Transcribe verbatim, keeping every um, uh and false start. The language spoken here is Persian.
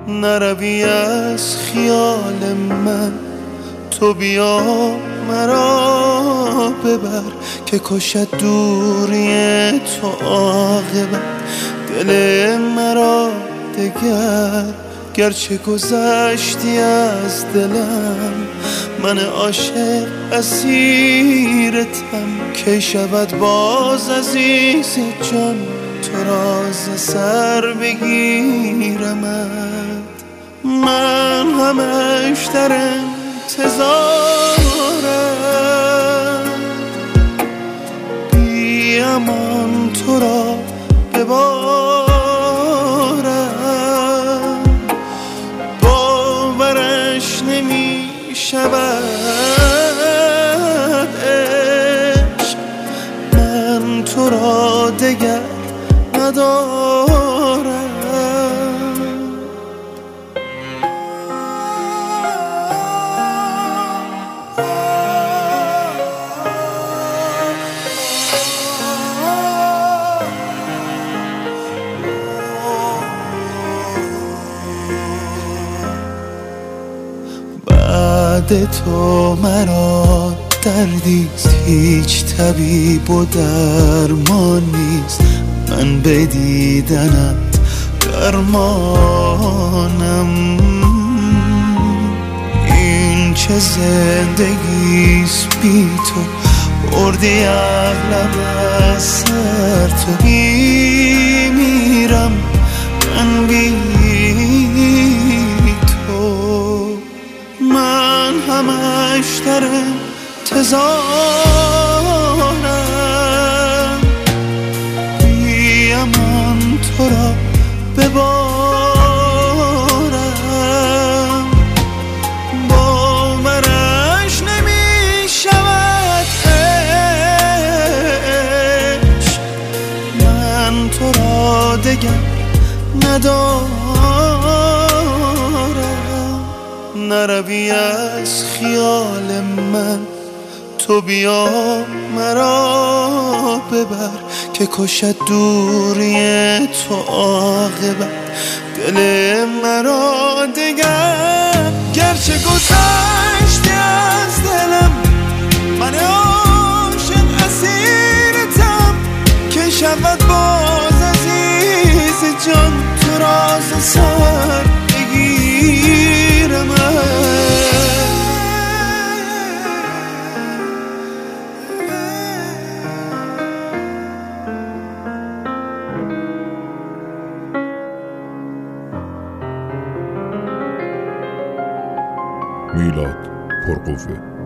نروی از خیال من، تو بیا مرا ببر که کشد دوری تو عاقبت دل مرا دگر. گرچه گذشتی از دلم، من عاشق اسیرتم، که شود باز عزیز جان تو راز سر بگیرمت. من همش در انتظارم، بی امان تو را ببارم، باورش نمی شود عشق، من تو را دگر ندارم. بعد تو مرا دردیست، هیچ طبیب و درمان نیست، من به دیدنت درمانم. این چه زندگیست بی تو، بردی عقلم از سر، تو میمیرم من بی تو. من همش در انتظارم، بی امان تو را ببارم، باورش نمی شود عشق، من تو را دگر ندارم. نروی از خیال من، تو بیا مرا ببر که کشد دوری تو عاقبت دل مرا دگر. گرچه گذشتی از دلم، من عاشق اسیرتم، که شود باز عزیز جان تو راز سر بگیرم. میلاد پرقوه.